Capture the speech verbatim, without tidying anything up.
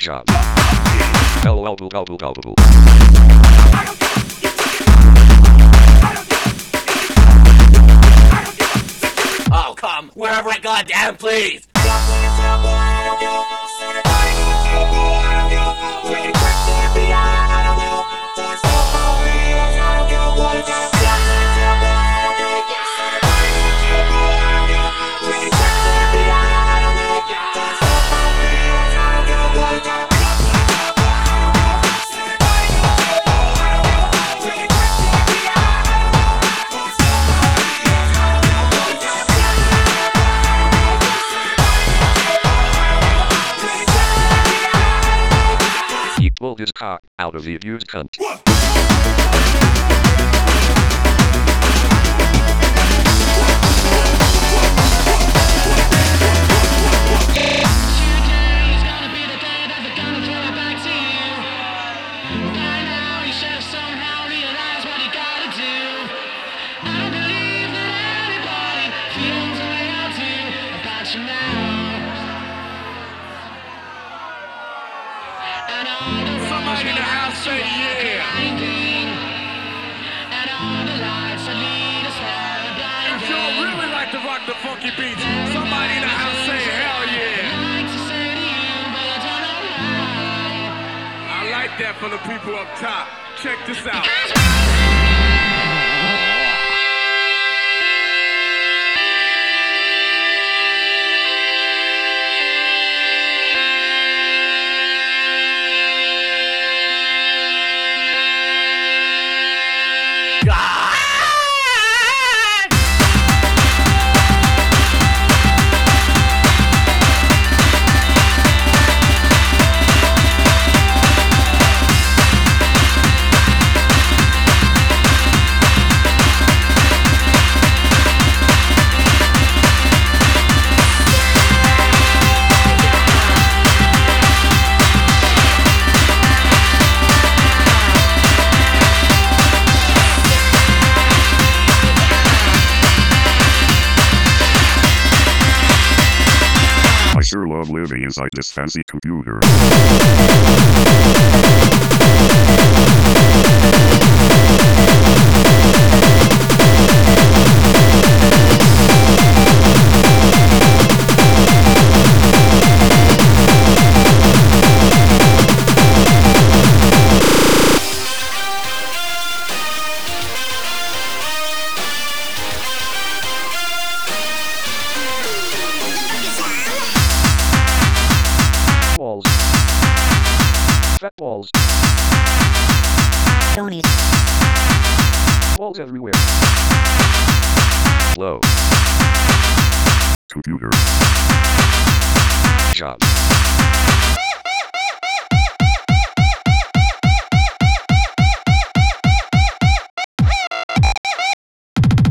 job. LOL boo boo boo boo. Oh, come wherever I goddamn please. He pulled his cock out of the abused cunt. Somebody in the house say yeah. If y'all really like to rock the funky beats, somebody in the house say hell yeah. I like that for the people up top. Check this out. I sure love living inside this fancy computer. Walls. Fat walls. Tony's. Walls everywhere. Low. Computer. Job.